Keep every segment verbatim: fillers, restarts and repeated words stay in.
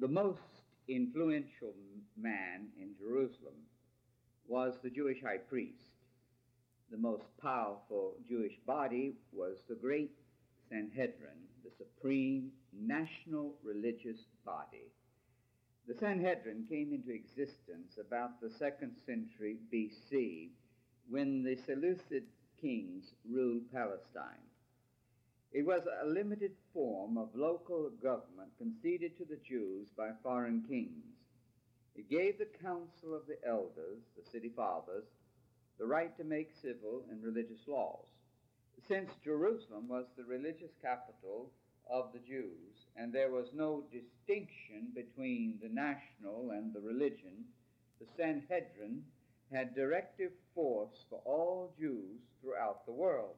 The most influential man in Jerusalem was the Jewish high priest. The most powerful Jewish body was the great Sanhedrin, the supreme national religious body. The Sanhedrin came into existence about the second century B C when the Seleucid kings ruled Palestine. It was a limited form of local government conceded to the Jews by foreign kings. It gave the council of the elders, the city fathers, the right to make civil and religious laws. Since Jerusalem was the religious capital of the Jews, and there was no distinction between the national and the religion, the Sanhedrin had directive force for all Jews throughout the world.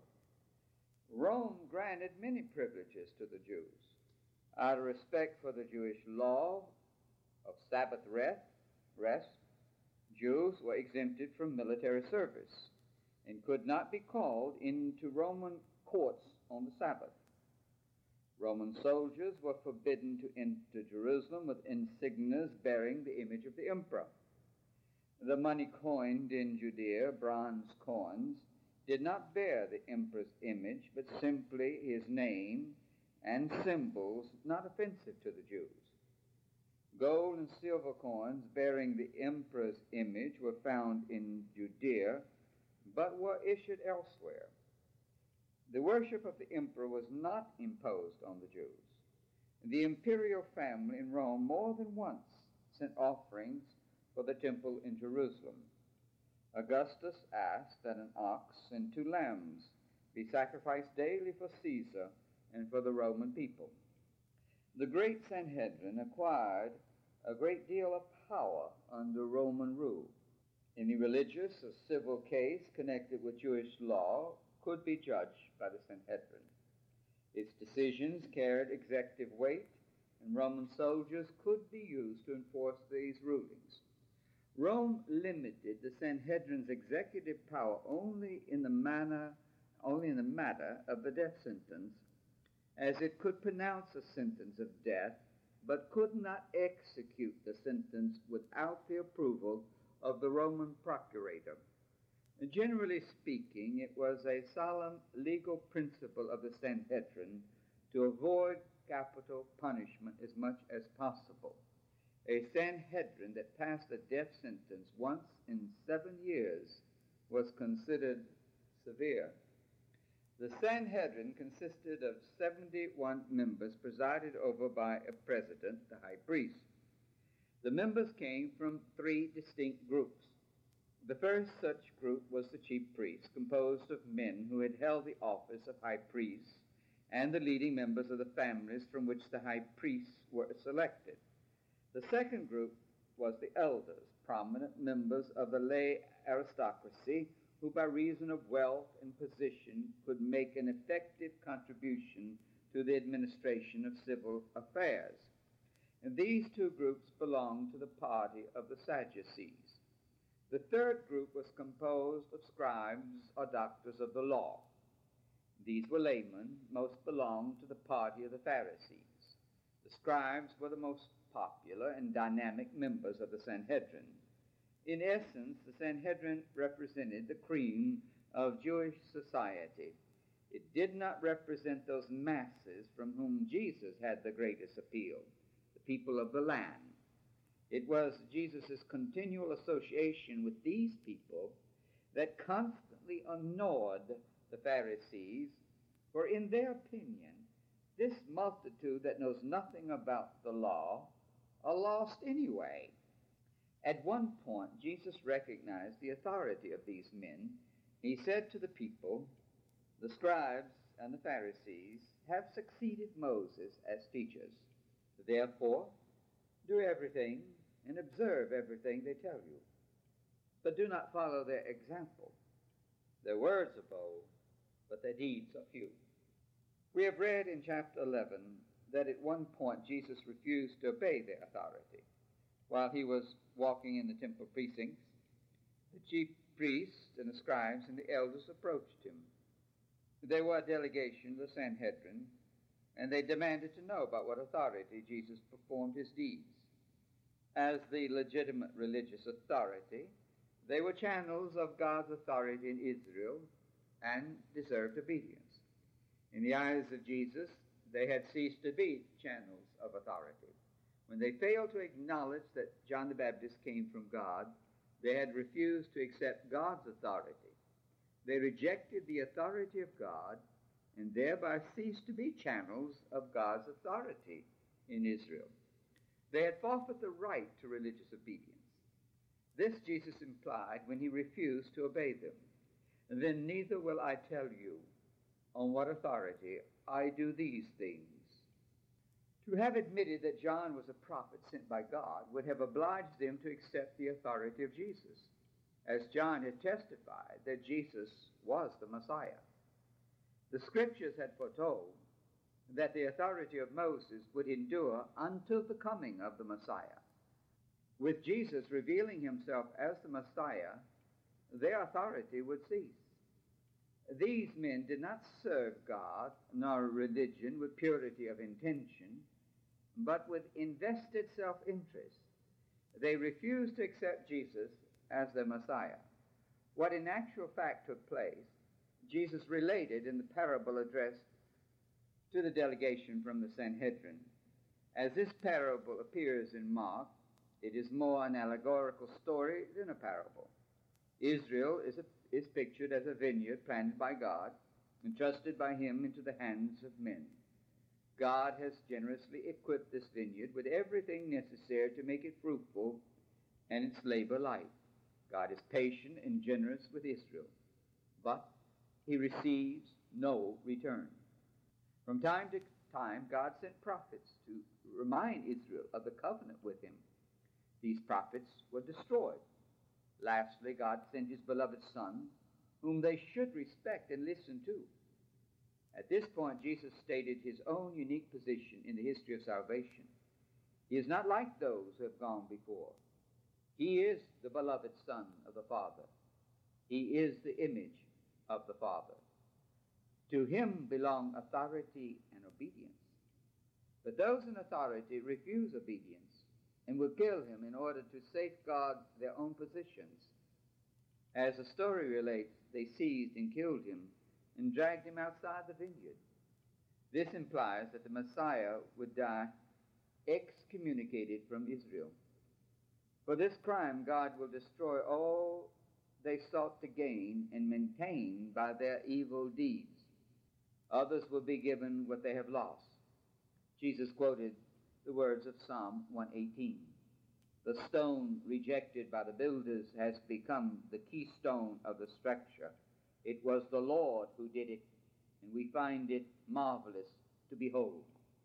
Rome granted many privileges to the Jews. Out of respect for the Jewish law of Sabbath rest, Jews were exempted from military service and could not be called into Roman courts on the Sabbath. Roman soldiers were forbidden to enter Jerusalem with insignias bearing the image of the emperor. The money coined in Judea, bronze coins, did not bear the emperor's image, but simply his name and symbols not offensive to the Jews. Gold and silver coins bearing the emperor's image were found in Judea, but were issued elsewhere. The worship of the emperor was not imposed on the Jews. The imperial family in Rome more than once sent offerings for the temple in Jerusalem. Augustus asked that an ox and two lambs be sacrificed daily for Caesar and for the Roman people. The great Sanhedrin acquired a great deal of power under Roman rule. Any religious or civil case connected with Jewish law could be judged by the Sanhedrin. Its decisions carried executive weight, and Roman soldiers could be used to enforce these rulings. Rome limited the Sanhedrin's executive power only in the manner, only in the matter of the death sentence, as it could pronounce a sentence of death, but could not execute the sentence without the approval of the Roman procurator. Generally speaking, it was a solemn legal principle of the Sanhedrin to avoid capital punishment as much as possible. A Sanhedrin that passed a death sentence once in seven years was considered severe. The Sanhedrin consisted of seventy-one members presided over by a president, the high priest. The members came from three distinct groups. The first such group was the chief priests, composed of men who had held the office of high priests and the leading members of the families from which the high priests were selected. The second group was the elders, prominent members of the lay aristocracy who by reason of wealth and position could make an effective contribution to the administration of civil affairs. And these two groups belonged to the party of the Sadducees. The third group was composed of scribes or doctors of the law. These were laymen, most belonged to the party of the Pharisees. The scribes were the most popular and dynamic members of the Sanhedrin. In essence, the Sanhedrin represented the cream of Jewish society. It did not represent those masses from whom Jesus had the greatest appeal, the people of the land. It was Jesus' continual association with these people that constantly annoyed the Pharisees, for in their opinion, this multitude that knows nothing about the law are lost anyway. At one point, Jesus recognized the authority of these men. He said to the people, "The scribes and the Pharisees have succeeded Moses as teachers. Therefore, do everything and observe everything they tell you. But do not follow their example. Their words are bold, but their deeds are few." We have read in chapter eleven that at one point Jesus refused to obey their authority. While he was walking in the temple precincts, the chief priests and the scribes and the elders approached him. They were a delegation of the Sanhedrin, and they demanded to know by what authority Jesus performed his deeds. As the legitimate religious authority, they were channels of God's authority in Israel and deserved obedience. In the eyes of Jesus, they had ceased to be channels of authority. When they failed to acknowledge that John the Baptist came from God, they had refused to accept God's authority. They rejected the authority of God and thereby ceased to be channels of God's authority in Israel. They had forfeited the right to religious obedience. This Jesus implied when he refused to obey them. Then neither will I tell you on what authority I do these things. To have admitted that John was a prophet sent by God would have obliged them to accept the authority of Jesus, as John had testified that Jesus was the Messiah. The Scriptures had foretold that the authority of Moses would endure until the coming of the Messiah. With Jesus revealing himself as the Messiah, their authority would cease. These men did not serve God nor religion with purity of intention, but with invested self-interest. They refused to accept Jesus as their Messiah. What in actual fact took place, Jesus related in the parable addressed to the delegation from the Sanhedrin. As this parable appears in Mark, it is more an allegorical story than a parable. Israel is, a, is pictured as a vineyard planted by God, entrusted by him into the hands of men. God has generously equipped this vineyard with everything necessary to make it fruitful and its labor light. God is patient and generous with Israel, but he receives no return. From time to time, God sent prophets to remind Israel of the covenant with him. These prophets were destroyed. Lastly, God sent his beloved Son, whom they should respect and listen to. At this point, Jesus stated his own unique position in the history of salvation. He is not like those who have gone before. He is the beloved Son of the Father. He is the image of the Father. To him belong authority and obedience. But those in authority refuse obedience and will kill him in order to safeguard their own positions. As the story relates, they seized and killed him and dragged him outside the vineyard. This implies that the Messiah would die excommunicated from Israel. For this crime, God will destroy all they sought to gain and maintain by their evil deeds. Others will be given what they have lost. Jesus quoted the words of Psalm one eighteen. The stone rejected by the builders has become the keystone of the structure. It was the Lord who did it, and we find it marvelous to behold.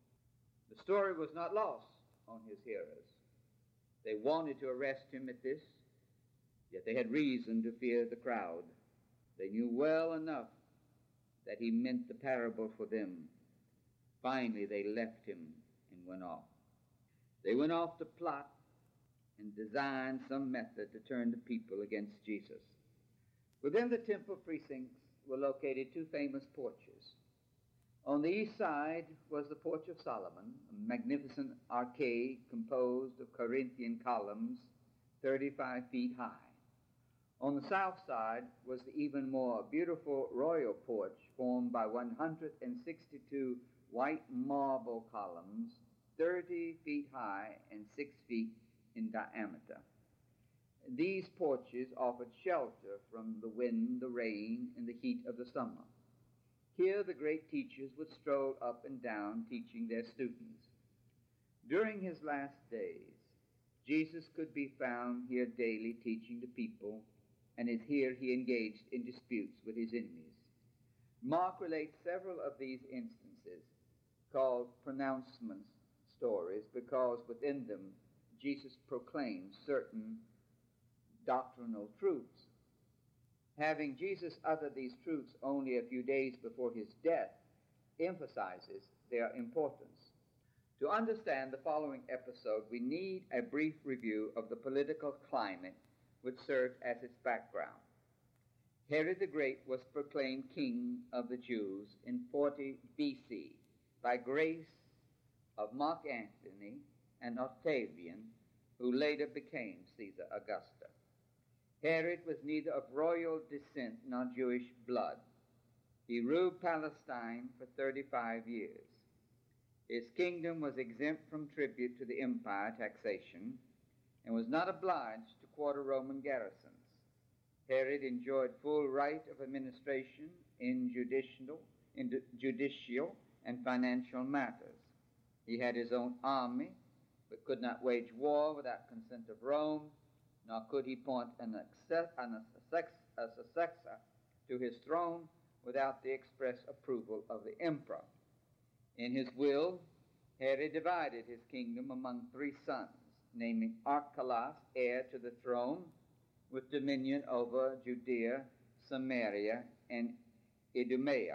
The story was not lost on his hearers. They wanted to arrest him at this, yet they had reason to fear the crowd. They knew well enough that he meant the parable for them. Finally, they left him and went off. They went off to plot and design some method to turn the people against Jesus. Within the temple precincts were located two famous porches. On the east side was the Porch of Solomon, a magnificent arcade composed of Corinthian columns thirty-five feet high. On the south side was the even more beautiful royal porch formed by one hundred sixty-two white marble columns thirty feet high and six feet in diameter. These porches offered shelter from the wind, the rain, and the heat of the summer. Here the great teachers would stroll up and down teaching their students. During his last days, Jesus could be found here daily teaching the people, and as here he engaged in disputes with his enemies. Mark relates several of these instances, called pronouncements stories, because within them Jesus proclaimed certain doctrinal truths. Having Jesus utter these truths only a few days before his death emphasizes their importance. To understand the following episode, we need a brief review of the political climate which served as its background. Herod the Great was proclaimed king of the Jews in forty B C, by grace of Mark Antony and Octavian, who later became Caesar Augusta. Herod was neither of royal descent nor Jewish blood. He ruled Palestine for thirty-five years. His kingdom was exempt from tribute to the empire taxation and was not obliged to quarter Roman garrisons. Herod enjoyed full right of administration in judicial, in judicial and financial matters. He had his own army, but could not wage war without consent of Rome, nor could he appoint an, access, an a successor to his throne without the express approval of the emperor. In his will, Herod divided his kingdom among three sons, naming Archelaus heir to the throne, with dominion over Judea, Samaria, and Idumea.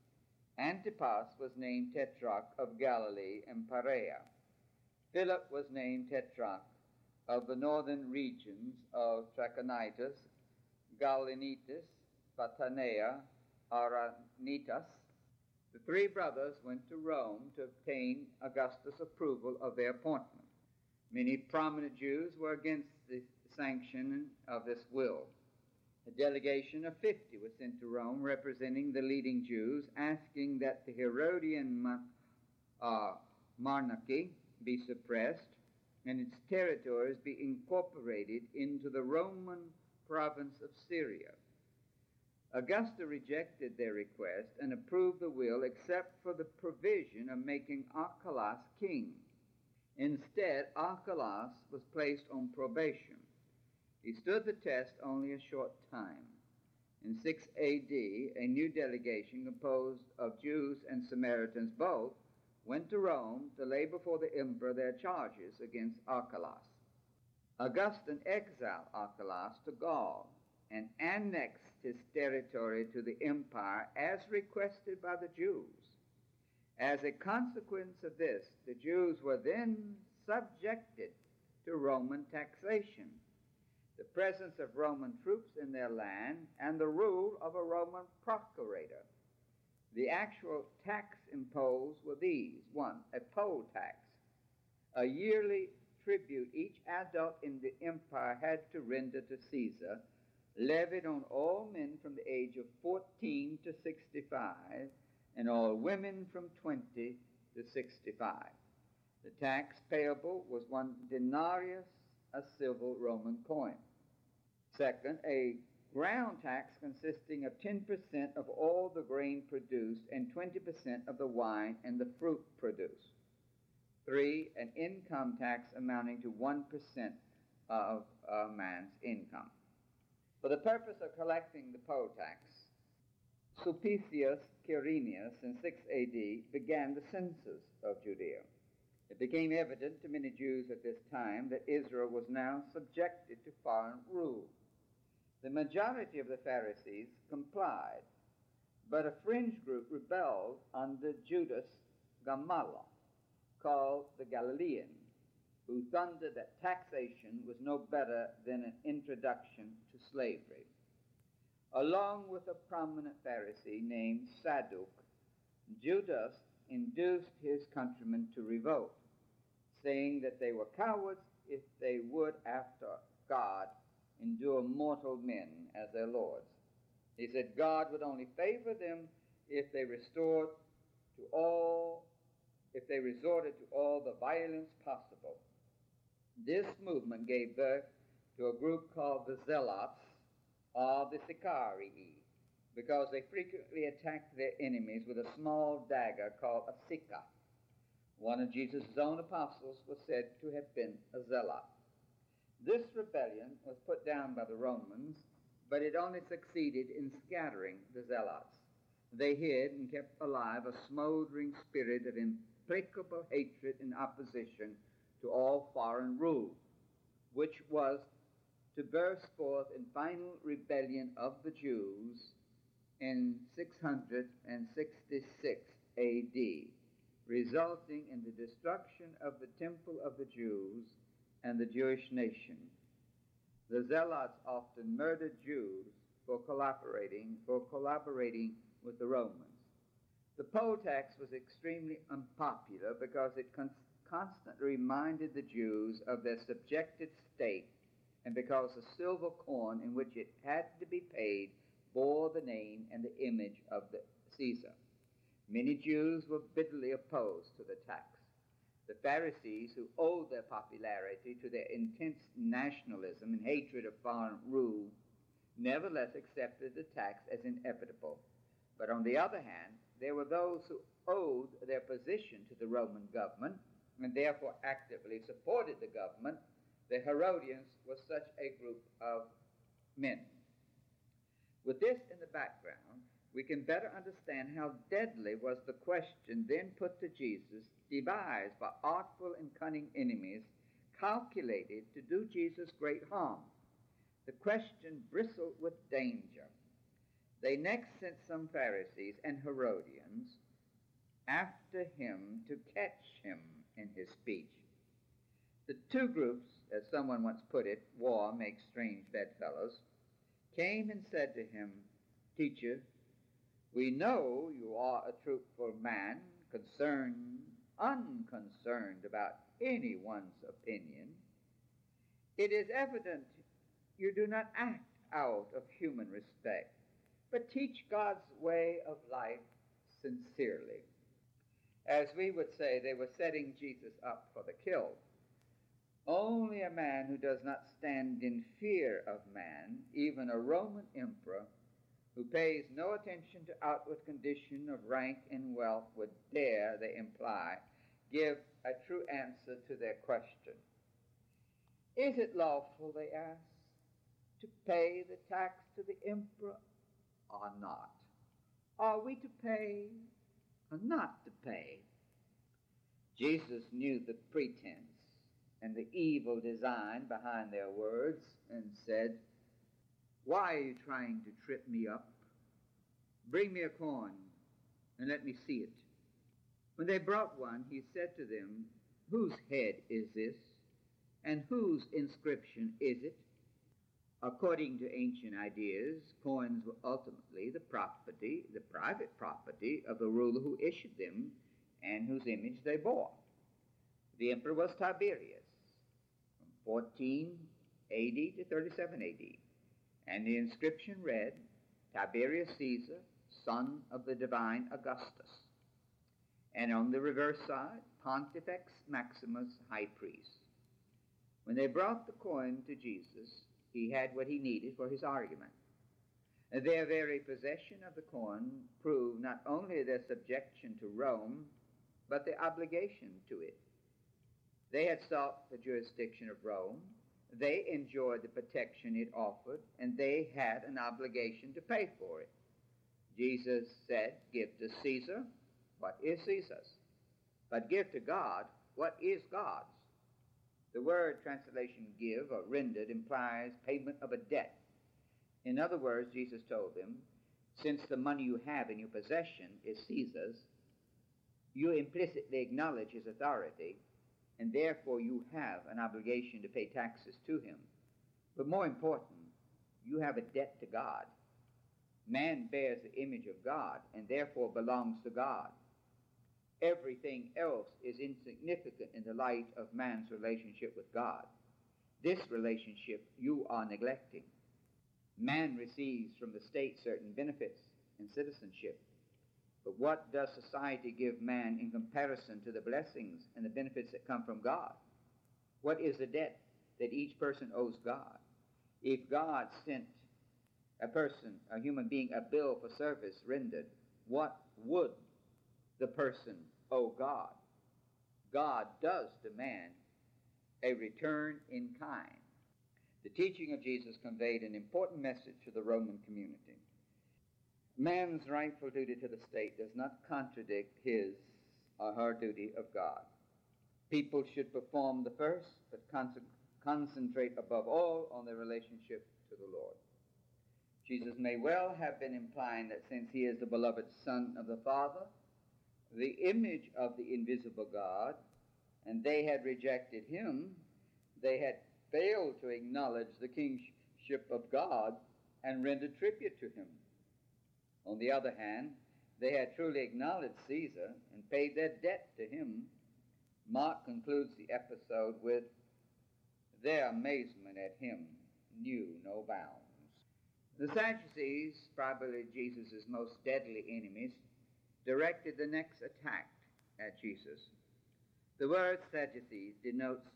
Antipas was named Tetrarch of Galilee and Perea. Philip was named Tetrarch of the northern regions of Trachonitis, Gaulinitis, Patanea, Aranitas. The three brothers went to Rome to obtain Augustus' approval of their appointment. Many prominent Jews were against the sanction of this will. A delegation of fifty was sent to Rome representing the leading Jews, asking that the Herodian uh, monarchy be suppressed and its territories be incorporated into the Roman province of Syria. Augusta rejected their request and approved the will except for the provision of making Archelaus king. Instead, Archelaus was placed on probation. He stood the test only a short time. In six A D, a new delegation composed of Jews and Samaritans both went to Rome to lay before the emperor their charges against Archelaus. Augustine exiled Archelaus to Gaul and annexed his territory to the empire as requested by the Jews. As a consequence of this, the Jews were then subjected to Roman taxation, the presence of Roman troops in their land, and the rule of a Roman procurator. The actual tax imposed were these. One, a poll tax, a yearly tribute each adult in the empire had to render to Caesar, levied on all men from the age of fourteen to sixty-five, and all women from twenty to sixty-five. The tax payable was one denarius, a silver Roman coin. Second, a ground tax consisting of ten percent of all the grain produced and twenty percent of the wine and the fruit produced. Three, an income tax amounting to one percent of a man's income. For the purpose of collecting the poll tax, Sulpicius Quirinius in six A D began the census of Judea. It became evident to many Jews at this time that Israel was now subjected to foreign rule. The majority of the Pharisees complied, but a fringe group rebelled under Judas Gamaliel, called the Galilean, who thundered that taxation was no better than an introduction to slavery. Along with a prominent Pharisee named Sadduc, Judas induced his countrymen to revolt, saying that they were cowards if they would, after God, endure mortal men as their lords. He said God would only favor them if they restored to all, if they resorted to all the violence possible. This movement gave birth to a group called the Zealots, or the Sicarii, because they frequently attacked their enemies with a small dagger called a sica. One of Jesus' own apostles was said to have been a zealot. This rebellion was put down by the Romans, but it only succeeded in scattering the zealots. They hid and kept alive a smoldering spirit of implacable hatred and opposition to all foreign rule, which was to burst forth in final rebellion of the Jews in six hundred sixty-six A D, resulting in the destruction of the temple of the Jews and the Jewish nation. The Zealots often murdered Jews for collaborating, for collaborating with the Romans. The poll tax was extremely unpopular because it con- constantly reminded the Jews of their subjected state, and because the silver coin in which it had to be paid bore the name and the image of the Caesar. Many Jews were bitterly opposed to the tax. The Pharisees, who owed their popularity to their intense nationalism and hatred of foreign rule, nevertheless accepted the tax as inevitable. But on the other hand, there were those who owed their position to the Roman government and therefore actively supported the government. The Herodians was such a group of men. With this in the background, we can better understand how deadly was the question then put to Jesus, devised by artful and cunning enemies, calculated to do Jesus great harm. The question bristled with danger. They next sent some Pharisees and Herodians after him to catch him in his speech. The two groups, as someone once put it, war makes strange bedfellows, came and said to him, "Teacher, we know you are a truthful man, concerned, unconcerned about anyone's opinion. It is evident you do not act out of human respect, but teach God's way of life sincerely." As we would say, they were setting Jesus up for the kill. Only a man who does not stand in fear of man, even a Roman emperor, who pays no attention to outward condition of rank and wealth, would dare, they imply, give a true answer to their question. Is it lawful, they ask, to pay the tax to the emperor or not? Are we to pay or not to pay? Jesus knew the pretense and the evil design behind their words and said, "Why are you trying to trip me up? Bring me a coin and let me see it." When they brought one, he said to them, "Whose head is this, and whose inscription is it?" According to ancient ideas, coins were ultimately the property, the private property of the ruler who issued them and whose image they bore. The emperor was Tiberius, from fourteen A D to thirty-seven A D, and the inscription read, "Tiberius Caesar, son of the divine Augustus." And on the reverse side, "Pontifex Maximus, high priest." When they brought the coin to Jesus, he had what he needed for his argument. Their very possession of the coin proved not only their subjection to Rome, but their obligation to it. They had sought the jurisdiction of Rome, they enjoyed the protection it offered, and they had an obligation to pay for it. Jesus said, "Give to Caesar what is Caesar's, but give to God what is God's." The word translation "give" or "rendered" implies payment of a debt. In other words, Jesus told them, since the money you have in your possession is Caesar's, you implicitly acknowledge his authority, and therefore you have an obligation to pay taxes to him. But more important, you have a debt to God. Man bears the image of God and therefore belongs to God. Everything else is insignificant in the light of man's relationship with God. This relationship you are neglecting. Man receives from the state certain benefits and citizenship. But what does society give man in comparison to the blessings and the benefits that come from God? What is the debt that each person owes God? If God sent a person, a human being, a bill for service rendered, what would the person owe God? God does demand a return in kind. The teaching of Jesus conveyed an important message to the Roman community. Man's rightful duty to the state does not contradict his or her duty of God. People should perform the first, but con- concentrate above all on their relationship to the Lord. Jesus may well have been implying that since he is the beloved Son of the Father, the image of the invisible God, and they had rejected him, they had failed to acknowledge the kingship of God and rendered tribute to him. On the other hand, they had truly acknowledged Caesar and paid their debt to him. Mark concludes the episode with, their amazement at him knew no bounds. The Sadducees, probably Jesus' most deadly enemies, directed the next attack at Jesus. The word Sadducees denotes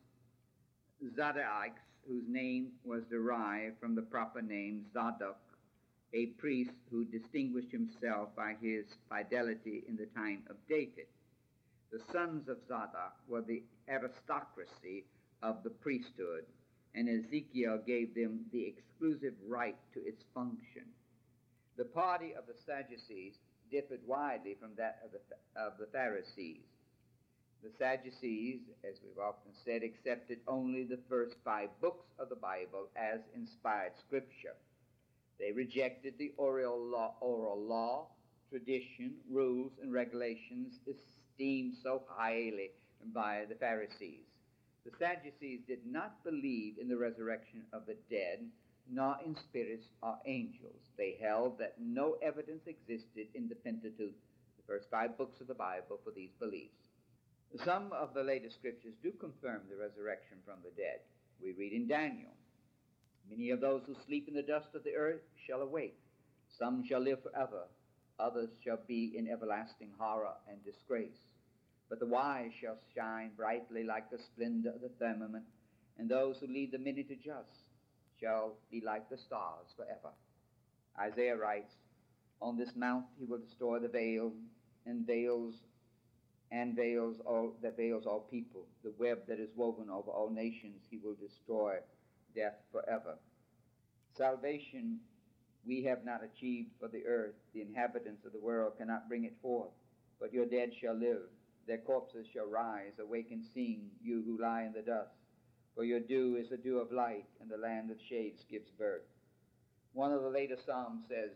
Zadaites, whose name was derived from the proper name Zadok, a priest who distinguished himself by his fidelity in the time of David. The sons of Zadok were the aristocracy of the priesthood, and Ezekiel gave them the exclusive right to its function. The party of the Sadducees differed widely from that of the, of the Pharisees. The Sadducees, as we've often said, accepted only the first five books of the Bible as inspired scripture. They rejected the oral law, oral law, tradition, rules, and regulations esteemed so highly by the Pharisees. The Sadducees did not believe in the resurrection of the dead, nor in spirits or angels. They held that no evidence existed in the Pentateuch, the first five books of the Bible, for these beliefs. Some of the later scriptures do confirm the resurrection from the dead. We read in Daniel, many of those who sleep in the dust of the earth shall awake. Some shall live forever. Others shall be in everlasting horror and disgrace. But the wise shall shine brightly like the splendor of the firmament, and those who lead the many to just shall be like the stars forever. Isaiah writes, on this mount he will destroy the veil, and veils and veils all that veils all people. The web that is woven over all nations he will destroy, death forever. Salvation we have not achieved for the earth. The inhabitants of the world cannot bring it forth. But your dead shall live. Their corpses shall rise. Awaken, sing, you who lie in the dust. For your dew is the dew of light, and the land of shades gives birth. One of the later Psalms says,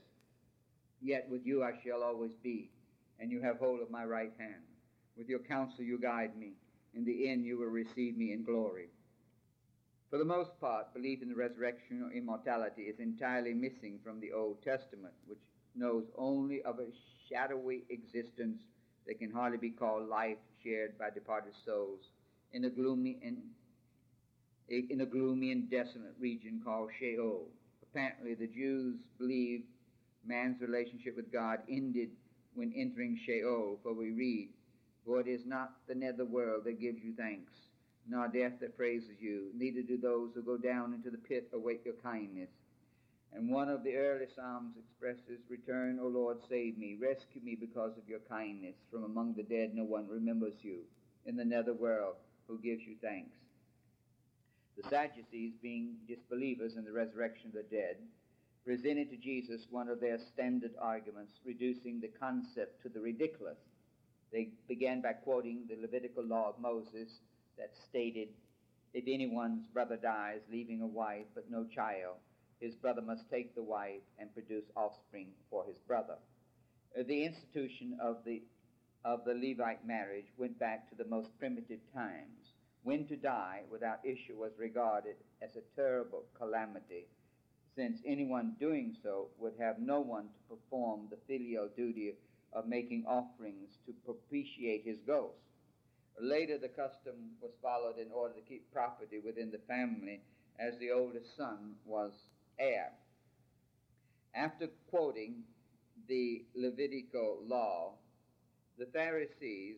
yet with you I shall always be, and you have hold of my right hand. With your counsel you guide me. In the end you will receive me in glory. For the most part, belief in the resurrection or immortality is entirely missing from the Old Testament, which knows only of a shadowy existence that can hardly be called life shared by departed souls in a gloomy and in a gloomy and desolate region called Sheol. Apparently, the Jews believed man's relationship with God ended when entering Sheol, for we read, for it is not the netherworld that gives you thanks, nor death that praises you, neither do those who go down into the pit await your kindness. And one of the early Psalms expresses, return, O Lord, save me, rescue me because of your kindness. From among the dead no one remembers you, in the netherworld who gives you thanks. The Sadducees, being disbelievers in the resurrection of the dead, presented to Jesus one of their standard arguments, reducing the concept to the ridiculous. They began by quoting the Levitical law of Moses that stated, if anyone's brother dies, leaving a wife but no child, his brother must take the wife and produce offspring for his brother. The institution of the, of the Levite marriage went back to the most primitive times, when to die without issue was regarded as a terrible calamity, since anyone doing so would have no one to perform the filial duty of making offerings to propitiate his ghost. Later, the custom was followed in order to keep property within the family, as the oldest son was heir. After quoting the Levitical law, the Pharisees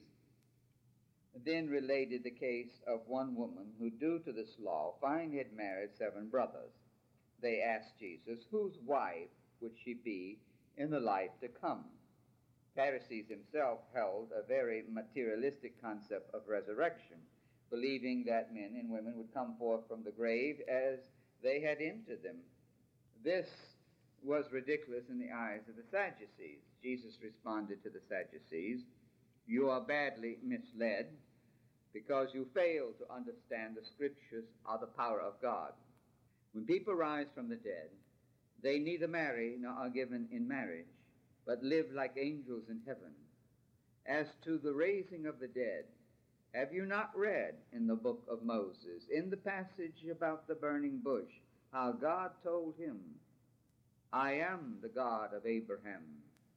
then related the case of one woman who, due to this law, finally had married seven brothers. They asked Jesus, whose wife would she be in the life to come? Pharisees himself held a very materialistic concept of resurrection, believing that men and women would come forth from the grave as they had entered them. This was ridiculous in the eyes of the Sadducees. Jesus responded to the Sadducees, you are badly misled because you fail to understand the scriptures or the power of God. When people rise from the dead, they neither marry nor are given in marriage, but live like angels in heaven. As to the raising of the dead, have you not read in the book of Moses, in the passage about the burning bush, how God told him, I am the God of Abraham,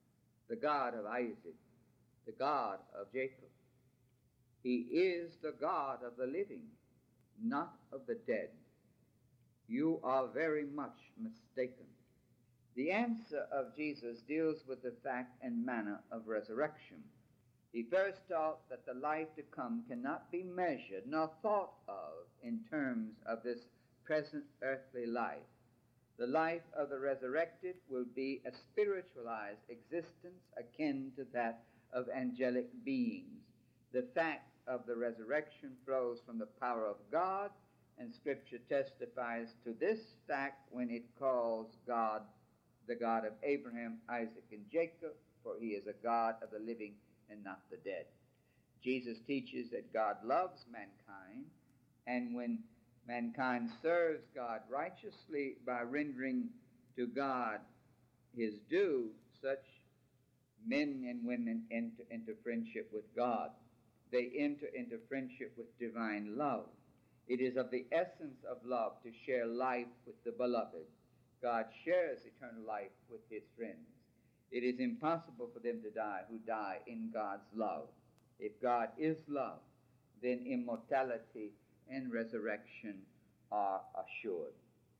the God of Isaac, the God of Jacob. He is the God of the living, not of the dead. You are very much mistaken. The answer of Jesus deals with the fact and manner of resurrection. He first taught that the life to come cannot be measured nor thought of in terms of this present earthly life. The life of the resurrected will be a spiritualized existence akin to that of angelic beings. The fact of the resurrection flows from the power of God, and Scripture testifies to this fact when it calls God the God of Abraham, Isaac, and Jacob, for he is a God of the living and not the dead. Jesus teaches that God loves mankind, and when mankind serves God righteously by rendering to God his due, such men and women enter into friendship with God. They enter into friendship with divine love. It is of the essence of love to share life with the beloved. God shares eternal life with his friends. It is impossible for them to die who die in God's love. If God is love, then immortality and resurrection are assured.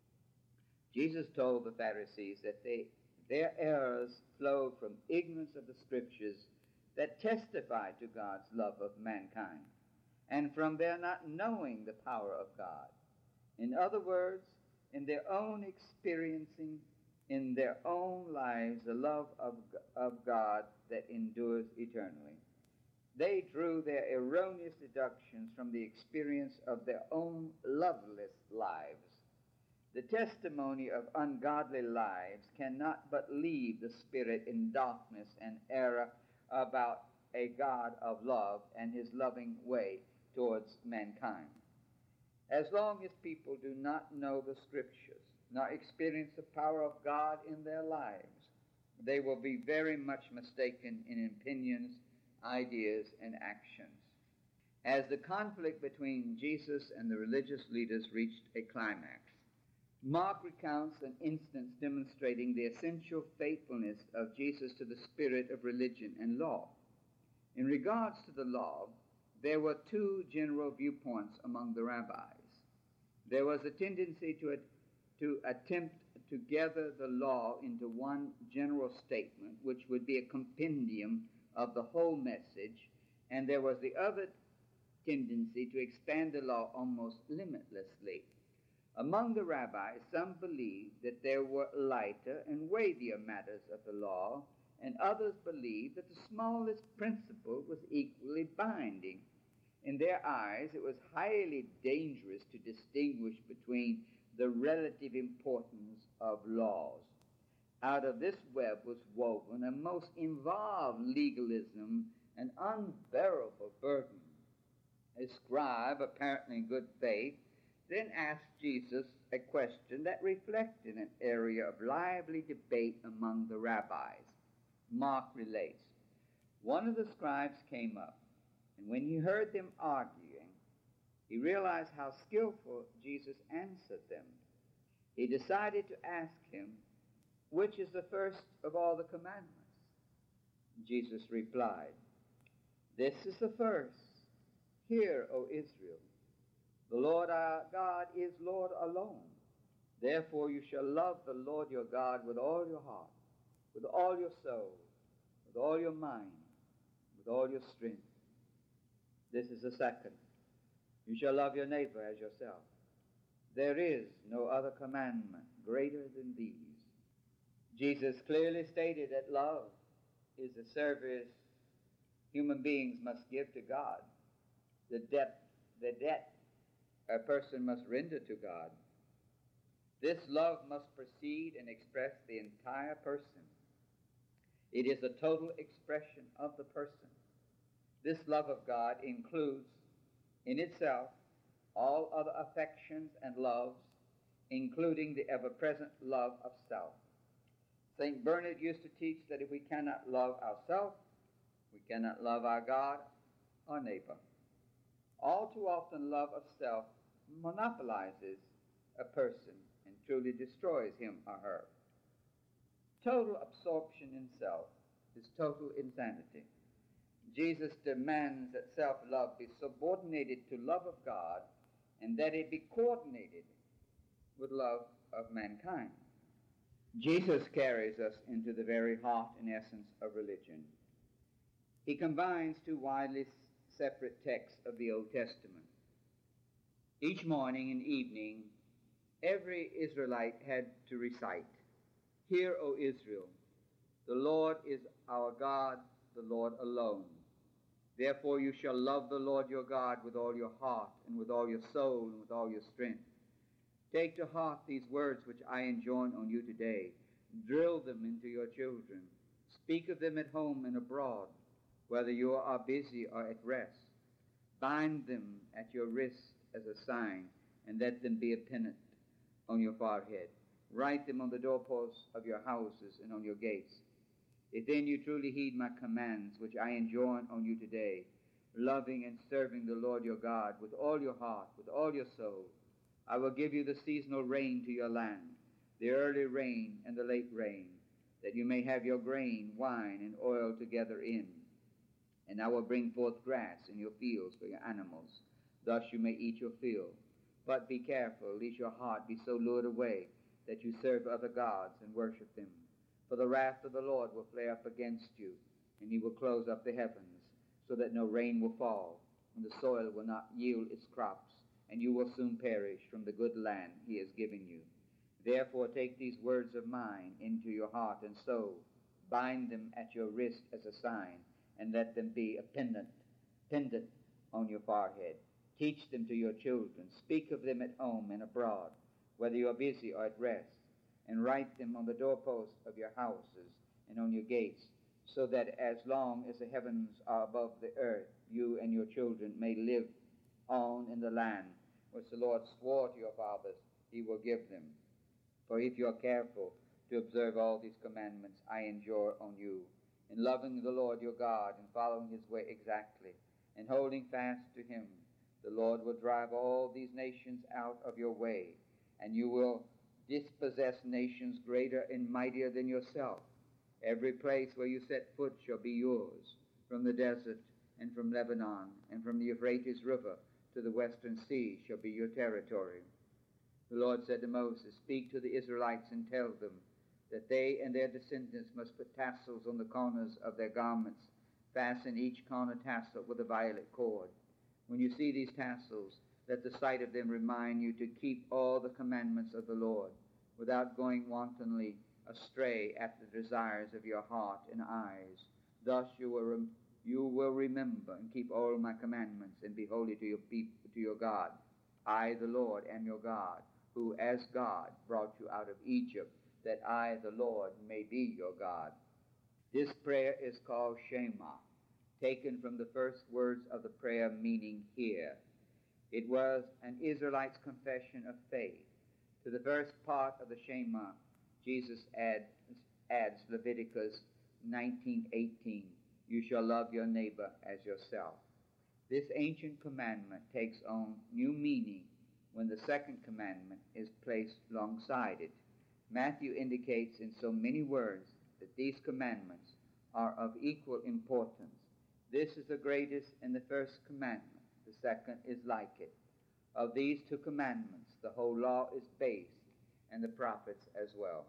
Jesus told the Pharisees that they, their errors flowed from ignorance of the Scriptures that testify to God's love of mankind, and from their not knowing the power of God. In other words, in their own experiencing in their own lives the love of, of God that endures eternally. They drew their erroneous deductions from the experience of their own loveless lives. The testimony of ungodly lives cannot but leave the spirit in darkness and error about a God of love and his loving way towards mankind. As long as people do not know the Scriptures, nor experience the power of God in their lives, they will be very much mistaken in opinions, ideas, and actions. As the conflict between Jesus and the religious leaders reached a climax, Mark recounts an instance demonstrating the essential faithfulness of Jesus to the spirit of religion and law. In regards to the law, there were two general viewpoints among the rabbis. There was a tendency to, to attempt to gather the law into one general statement, which would be a compendium of the whole message, and there was the other tendency to expand the law almost limitlessly. Among the rabbis, some believed that there were lighter and weightier matters of the law, and others believed that the smallest principle was equally binding. In their eyes, it was highly dangerous to distinguish between the relative importance of laws. Out of this web was woven a most involved legalism, an unbearable burden. A scribe, apparently in good faith, then asked Jesus a question that reflected an area of lively debate among the rabbis. Mark relates, one of the scribes came up, and when he heard them arguing, he realized how skillful Jesus answered them. He decided to ask him, which is the first of all the commandments? Jesus replied, this is the first. Hear, O Israel, the Lord our God is Lord alone. Therefore you shall love the Lord your God with all your heart, with all your soul, with all your mind, with all your strength. This is the second. You shall love your neighbor as yourself. There is no other commandment greater than these. Jesus clearly stated that love is the service human beings must give to God, the debt, the debt a person must render to God. This love must precede and express the entire person. It is the total expression of the person. This love of God includes in itself all other affections and loves, including the ever-present love of self. Saint Bernard used to teach that if we cannot love ourselves, we cannot love our God or neighbor. All too often, love of self monopolizes a person and truly destroys him or her. Total absorption in self is total insanity. Jesus demands that self-love be subordinated to love of God and that it be coordinated with love of mankind. Jesus carries us into the very heart and essence of religion. He combines two widely separate texts of the Old Testament. Each morning and evening, every Israelite had to recite, "Hear, O Israel, the Lord is our God, the Lord alone. Therefore you shall love the Lord your God with all your heart and with all your soul and with all your strength. Take to heart these words which I enjoin on you today. Drill them into your children. Speak of them at home and abroad, whether you are busy or at rest. Bind them at your wrist as a sign, and let them be a pennant on your forehead. Write them on the doorposts of your houses and on your gates. If then you truly heed my commands, which I enjoin on you today, loving and serving the Lord your God with all your heart, with all your soul, I will give you the seasonal rain to your land, the early rain and the late rain, that you may have your grain, wine, and oil together in. And I will bring forth grass in your fields for your animals. Thus you may eat your fill. But be careful, lest your heart be so lured away that you serve other gods and worship them. For the wrath of the Lord will flare up against you, and he will close up the heavens, so that no rain will fall, and the soil will not yield its crops, and you will soon perish from the good land he has given you. Therefore take these words of mine into your heart and soul, bind them at your wrist as a sign, and let them be a pendant, pendant on your forehead. Teach them to your children. Speak of them at home and abroad, whether you are busy or at rest, and write them on the doorposts of your houses and on your gates, so that as long as the heavens are above the earth, you and your children may live on in the land which the Lord swore to your fathers he will give them. For if you are careful to observe all these commandments I enjoin on you, in loving the Lord your God and following his way exactly, and holding fast to him, the Lord will drive all these nations out of your way, and you will dispossess nations greater and mightier than yourself. Every place where you set foot shall be yours, from the desert and from Lebanon and from the Euphrates River to the western sea shall be your territory. The Lord said to Moses, Speak to the Israelites and tell them that they and their descendants must put tassels on the corners of their garments, fasten each corner tassel with a violet cord. When you see these tassels, let the sight of them remind you to keep all the commandments of the Lord, without going wantonly astray after the desires of your heart and eyes. Thus you will, rem- you will remember and keep all my commandments and be holy to your people, to your God. I, the Lord, am your God, who as God brought you out of Egypt, that I, the Lord, may be your God. This prayer is called Shema, taken from the first words of the prayer meaning hear. It was an Israelite's confession of faith. To the first part of the Shema, Jesus adds, adds Leviticus nineteen eighteen, you shall love your neighbor as yourself. This ancient commandment takes on new meaning when the second commandment is placed alongside it. Matthew indicates in so many words that these commandments are of equal importance. This is the greatest and the first commandment. The second is like it. Of these two commandments, the whole law is based, and the prophets as well.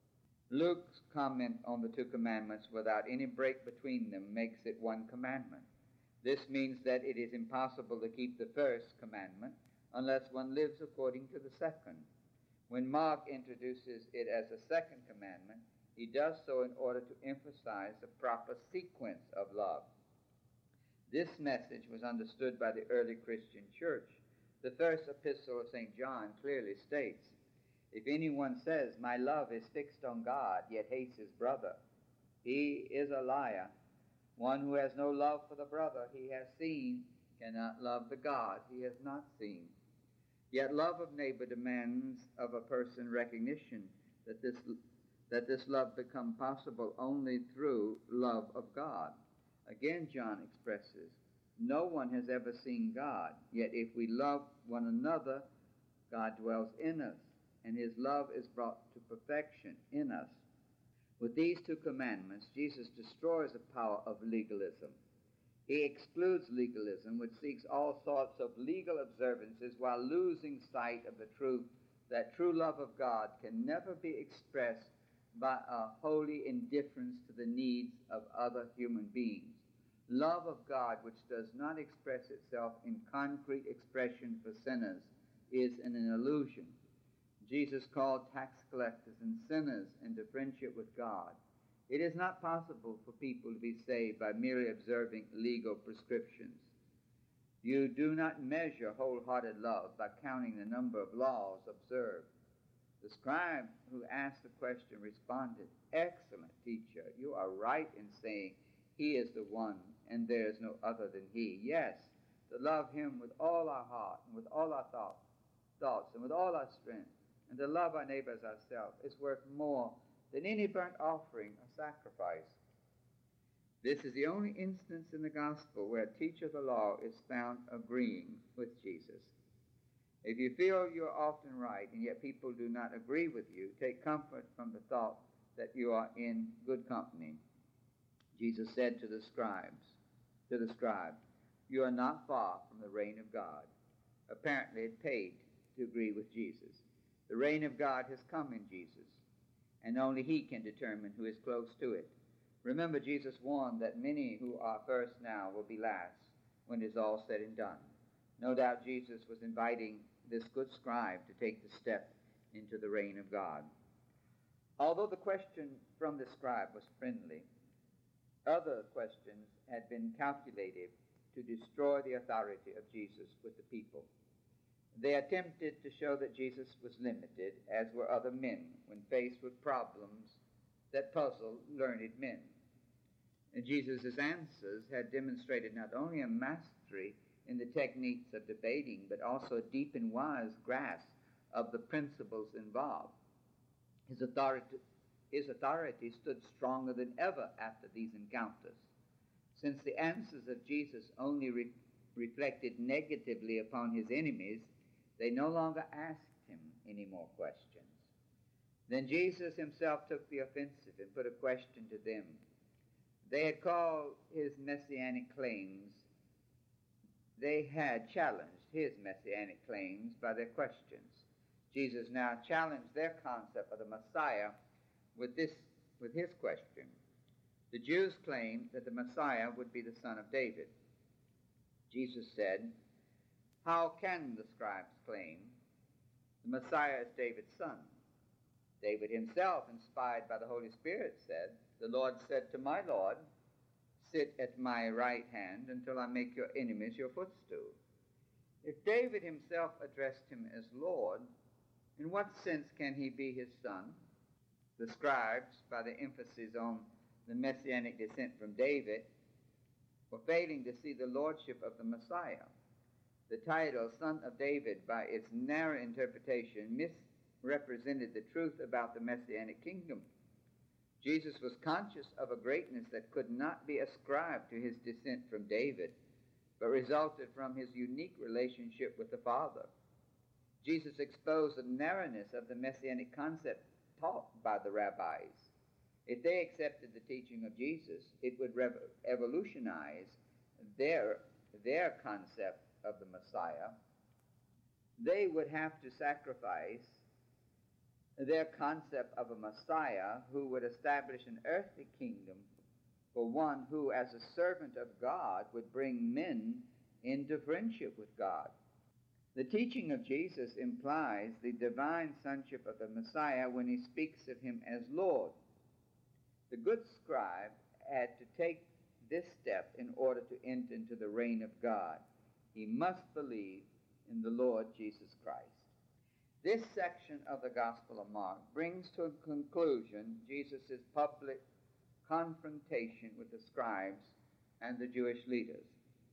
Luke's comment on the two commandments without any break between them makes it one commandment. This means that it is impossible to keep the first commandment unless one lives according to the second. When Mark introduces it as a second commandment, he does so in order to emphasize the proper sequence of love. This message was understood by the early Christian church. The first epistle of Saint John clearly states, if anyone says, my love is fixed on God, yet hates his brother, he is a liar. One who has no love for the brother he has seen cannot love the God he has not seen. Yet love of neighbor demands of a person recognition that this, that this love become possible only through love of God. Again, John expresses, no one has ever seen God, yet if we love one another, God dwells in us, and his love is brought to perfection in us. With these two commandments, Jesus destroys the power of legalism. He excludes legalism, which seeks all sorts of legal observances while losing sight of the truth that true love of God can never be expressed by a holy indifference to the needs of other human beings. Love of God, which does not express itself in concrete expression for sinners, is an illusion. Jesus called tax collectors and sinners into friendship with God. It is not possible for people to be saved by merely observing legal prescriptions. You do not measure wholehearted love by counting the number of laws observed. The scribe who asked the question responded, "Excellent teacher, you are right in saying he is the one and there is no other than he. Yes, to love him with all our heart and with all our thoughts, thoughts and with all our strength, and to love our neighbor as ourselves is worth more than any burnt offering or sacrifice." This is the only instance in the gospel where a teacher of the law is found agreeing with Jesus. If you feel you are often right and yet people do not agree with you, take comfort from the thought that you are in good company. Jesus said to the scribes, to the scribe, "You are not far from the reign of God." Apparently it paid to agree with Jesus. The reign of God has come in Jesus, and only he can determine who is close to it. Remember, Jesus warned that many who are first now will be last when it is all said and done. No doubt Jesus was inviting this good scribe to take the step into the reign of God. Although the question from the scribe was friendly, other questions had been calculated to destroy the authority of Jesus with the people. They attempted to show that Jesus was limited, as were other men, when faced with problems that puzzled learned men. And Jesus' answers had demonstrated not only a mastery in the techniques of debating, but also a deep and wise grasp of the principles involved. His authority, his authority stood stronger than ever after these encounters. Since the answers of Jesus only re- reflected negatively upon his enemies, they no longer asked him any more questions. Then Jesus himself took the offensive and put a question to them. They had called his messianic claims, they had challenged his messianic claims by their questions. Jesus now challenged their concept of the Messiah with this, with his question. The Jews claimed that the Messiah would be the son of David. Jesus said, "How can the scribes claim the Messiah is David's son? David himself, inspired by the Holy Spirit, said, 'The Lord said to my Lord, sit at my right hand until I make your enemies your footstool.' If David himself addressed him as Lord, in what sense can he be his son?" The scribes, by the emphasis on the messianic descent from David, were failing to see the lordship of the Messiah. The title, Son of David, by its narrow interpretation, misrepresented the truth about the messianic kingdom. Jesus was conscious of a greatness that could not be ascribed to his descent from David, but resulted from his unique relationship with the Father. Jesus exposed the narrowness of the messianic concept taught by the rabbis. If they accepted the teaching of Jesus, it would rev- evolutionize their, their concept of the Messiah. They would have to sacrifice their concept of a Messiah who would establish an earthly kingdom for one who, as a servant of God, would bring men into friendship with God. The teaching of Jesus implies the divine sonship of the Messiah when he speaks of him as Lord. The good scribe had to take this step in order to enter into the reign of God. He must believe in the Lord Jesus Christ. This section of the Gospel of Mark brings to a conclusion Jesus' public confrontation with the scribes and the Jewish leaders.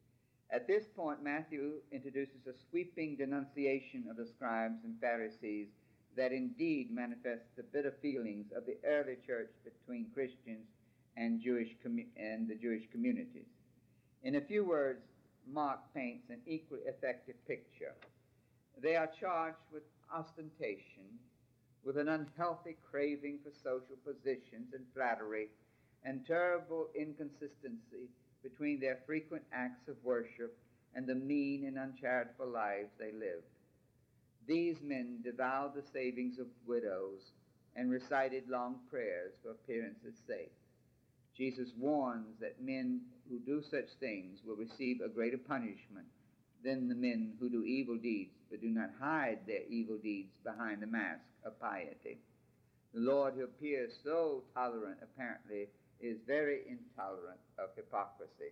At this point, Matthew introduces a sweeping denunciation of the scribes and Pharisees that indeed manifests the bitter feelings of the early church between Christians and Jewish commu- and the Jewish communities. In a few words, Mark paints an equally effective picture. They are charged with ostentation, with an unhealthy craving for social positions and flattery, and terrible inconsistency between their frequent acts of worship and the mean and uncharitable lives they lived. These men devoured the savings of widows and recited long prayers for appearance's sake. Jesus warns that men who do such things will receive a greater punishment than the men who do evil deeds but do not hide their evil deeds behind the mask of piety. The Lord, who appears so tolerant apparently, is very intolerant of hypocrisy.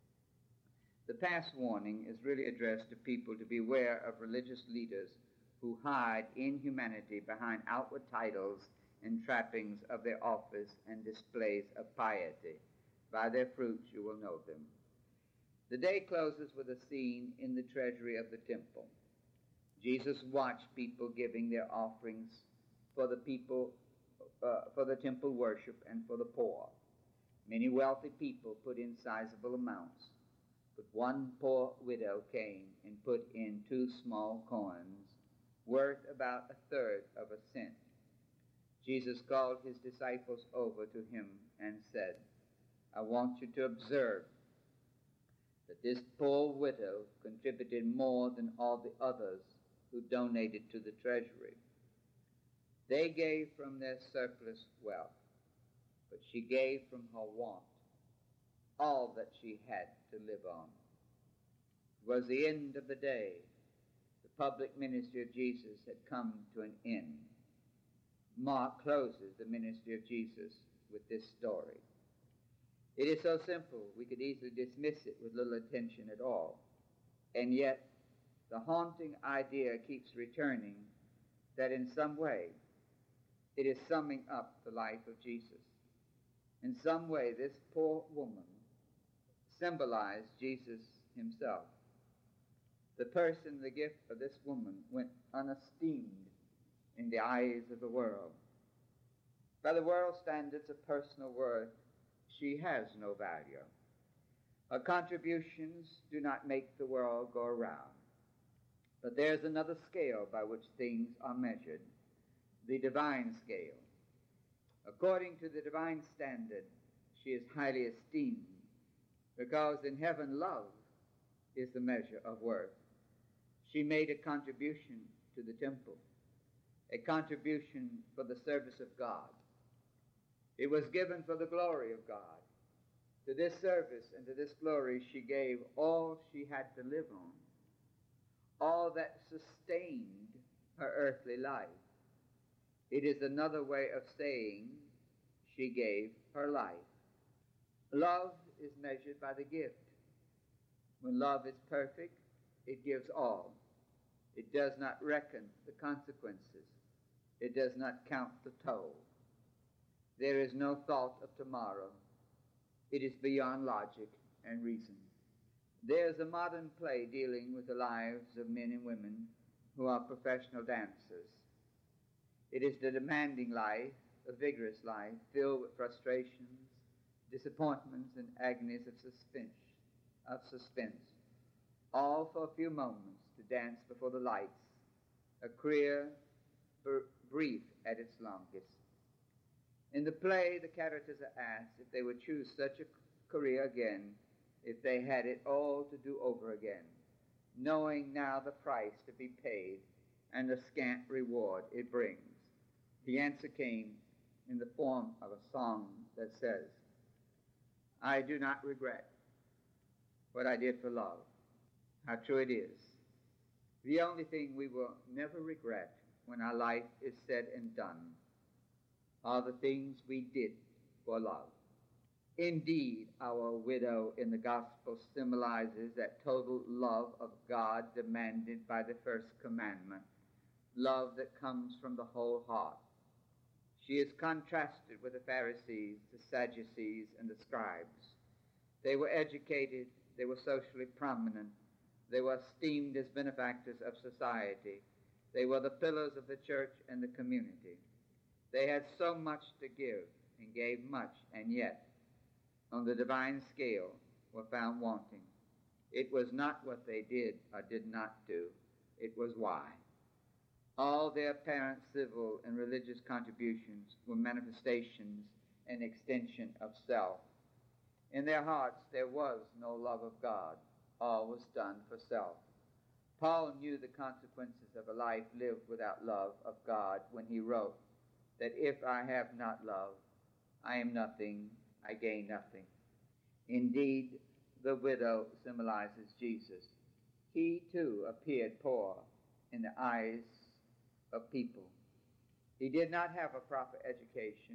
The past warning is really addressed to people to beware of religious leaders who hide inhumanity behind outward titles and trappings of their office and displays of piety. By their fruits you will know them. The day closes with a scene in the treasury of the temple. Jesus watched people giving their offerings for the people, uh, for the temple worship and for the poor. Many wealthy people put in sizable amounts, but one poor widow came and put in two small coins, worth about a third of a cent. Jesus called his disciples over to him and said, I want you to observe that this poor widow contributed more than all the others who donated to the treasury. They gave from their surplus wealth, but she gave from her want all that she had to live on. It was the end of the day. The public ministry of Jesus had come to an end. Mark closes the ministry of Jesus with this story. It is so simple, we could easily dismiss it with little attention at all. And yet, the haunting idea keeps returning that in some way it is summing up the life of Jesus. In some way, this poor woman symbolized Jesus himself. The person, the gift of this woman went unesteemed in the eyes of the world. By the world's standards of personal worth, she has no value. Her contributions do not make the world go around. But there's another scale by which things are measured, the divine scale. According to the divine standard, she is highly esteemed, because in heaven love is the measure of worth. She made a contribution to the temple, a contribution for the service of God. It was given for the glory of God. To this service and to this glory she gave all she had to live on, all that sustained her earthly life. It is another way of saying she gave her life. Love is measured by the gift. When love is perfect, it gives all. It does not reckon the consequences. It does not count the toll. There is no thought of tomorrow. It is beyond logic and reason. There's a modern play dealing with the lives of men and women who are professional dancers. It is the demanding life, a vigorous life, filled with frustrations, disappointments, and agonies of suspense, of suspense, all for a few moments to dance before the lights, a career br- brief at its longest. In the play, the characters are asked if they would choose such a career again if they had it all to do over again, knowing now the price to be paid and the scant reward it brings. The answer came in the form of a song that says, I do not regret what I did for love. How true it is. The only thing we will never regret when our life is said and done are the things we did for love. Indeed, our widow in the gospel symbolizes that total love of God demanded by the first commandment, love that comes from the whole heart. She is contrasted with the Pharisees, the Sadducees, and the scribes. They were educated, they were socially prominent, they were esteemed as benefactors of society, they were the pillars of the church and the community. They had so much to give and gave much, and yet, on the divine scale, were found wanting. It was not what they did or did not do. It was why. All their apparent civil and religious contributions were manifestations and extension of self. In their hearts there was no love of God. All was done for self. Paul knew the consequences of a life lived without love of God when he wrote that if I have not love, I am nothing, I gain nothing. Indeed, the widow symbolizes Jesus. He too appeared poor in the eyes of people. He did not have a proper education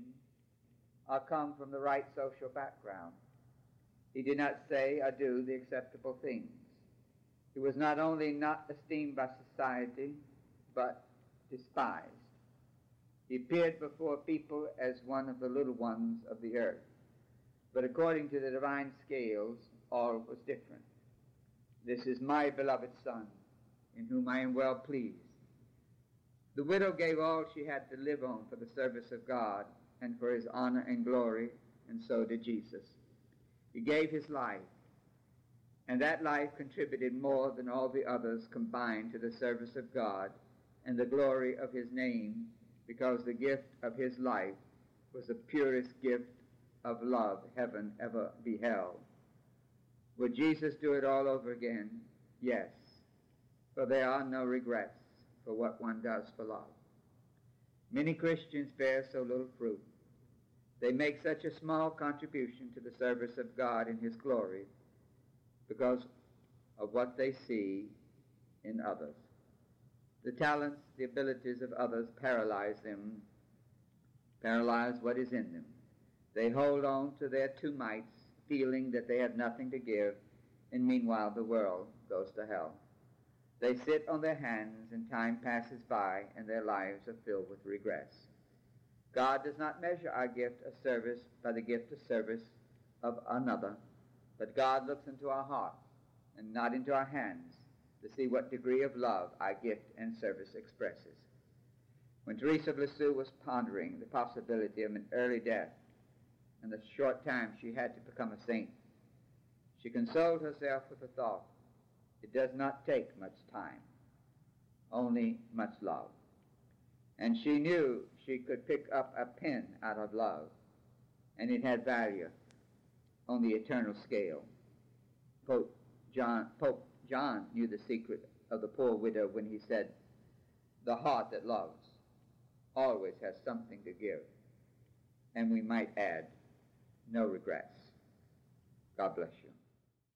or come from the right social background. He did not say or do the acceptable things. He was not only not esteemed by society, but despised. He appeared before people as one of the little ones of the earth. But according to the divine scales, all was different. This is my beloved Son, in whom I am well pleased. The widow gave all she had to live on for the service of God and for his honor and glory, and so did Jesus. He gave his life, and that life contributed more than all the others combined to the service of God and the glory of his name, because the gift of his life was the purest gift of love heaven ever beheld. Would Jesus do it all over again? Yes, for there are no regrets for what one does for love. Many Christians bear so little fruit. They make such a small contribution to the service of God in his glory because of what they see in others. The talents, the abilities of others paralyze them, paralyze what is in them. They hold on to their two mites, feeling that they have nothing to give, and meanwhile the world goes to hell. They sit on their hands, and time passes by, and their lives are filled with regrets. God does not measure our gift of service by the gift of service of another, but God looks into our hearts and not into our hands to see what degree of love our gift and service expresses. When Teresa of Lisieux was pondering the possibility of an early death and the short time she had to become a saint, she consoled herself with the thought, it does not take much time, only much love. And she knew she could pick up a pen out of love, and it had value on the eternal scale. Pope John, Pope John knew the secret of the poor widow when he said, the heart that loves always has something to give, and we might add, no regrets. God bless you.